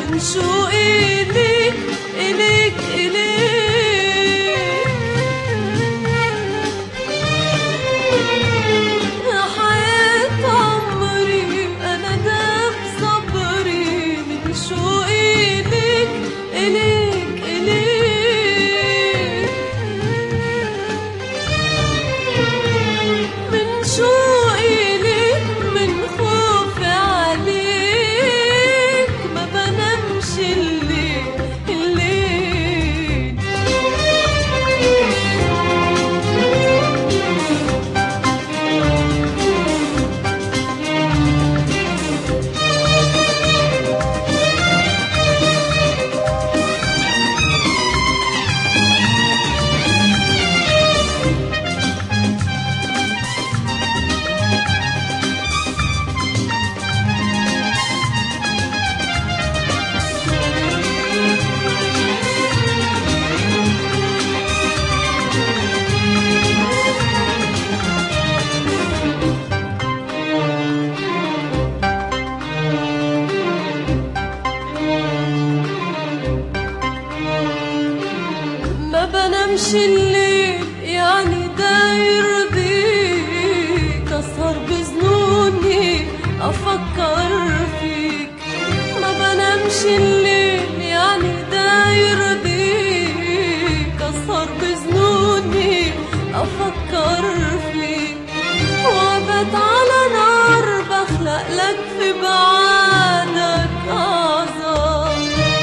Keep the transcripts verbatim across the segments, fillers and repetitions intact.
من شوقي إليك إليك إليك. يا حياة عمري أنا داب صبري من شوقي إليك إليك إليك. من شوقي إليك من خوفي عليك ما بنامش الليل الليل. ما بنامش الليل يعني ده يرضيك، أسهر بظنوني أفكر فيك. ما بنامش الليل يعني ده يرضيك، أسهر بظنوني أفكر فيك. وأبات على نار بخلق لك في بعادك أعذار.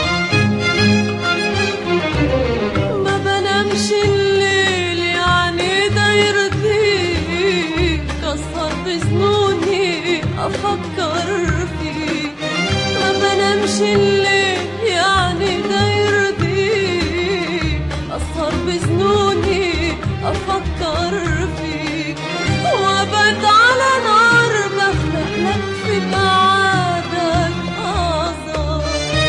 ما بنامش الليل يعني ده يرضيك، أسهر بظنوني أفكر فيك. ما بنامش الليل يعني ده يرضيك، أسهر بظنوني أفكر فيك. وأبات على نار بخلق لك في بعادك أعذار.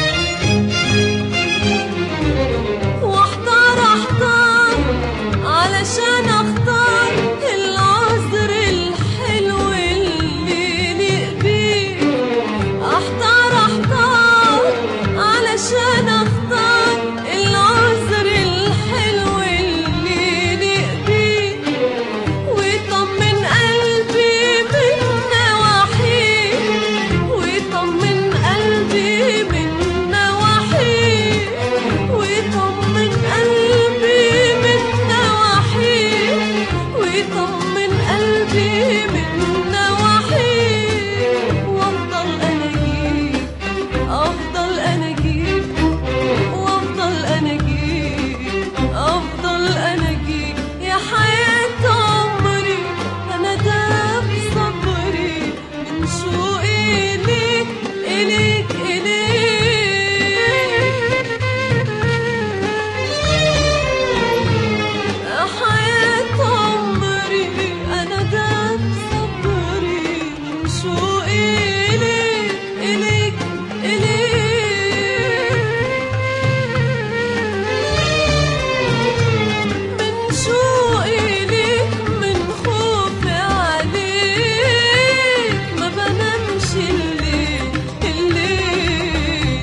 واحتار احتار علشان اختار العذر الحلو اللي يليق بيك. احتار احتار علشان اختار العذر الحلو اللي يليق بيك. ويطمن قلبي من نواحيك، ويطمن قلبي من نواحيك، ويطمن قلبي من نواحيك، ويطمن قلبي من نواحيك. وافضل اناجيك افضل اناجيك وافضل اناجيك افضل اناجيك. يا حياة عمري انا داب صبري من شوقي إليك إليك إليك. يا حياة عمري أنا داب صبري من شوقي إليك إليك إليك. من شوقي إليك من خوفي عليك ما بنامش الليل الليل.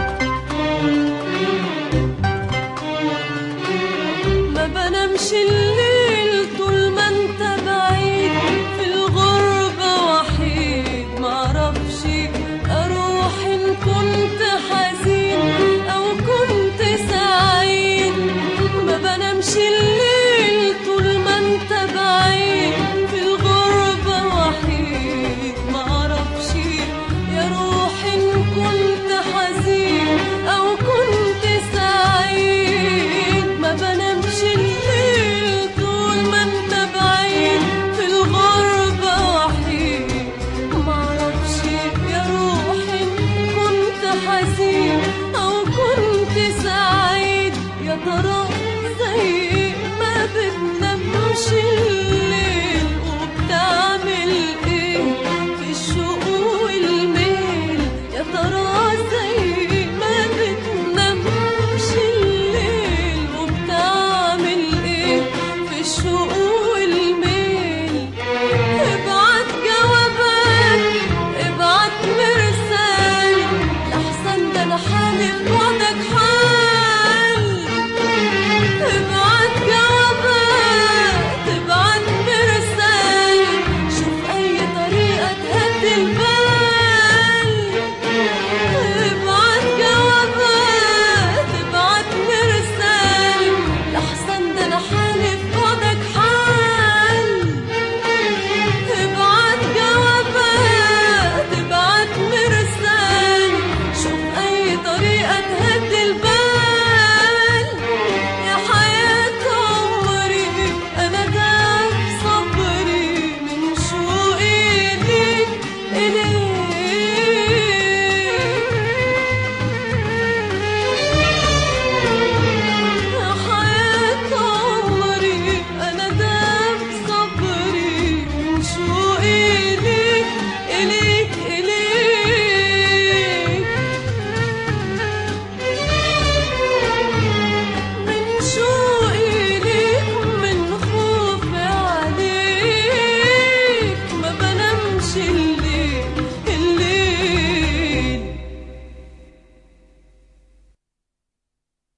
ما بنامش الليل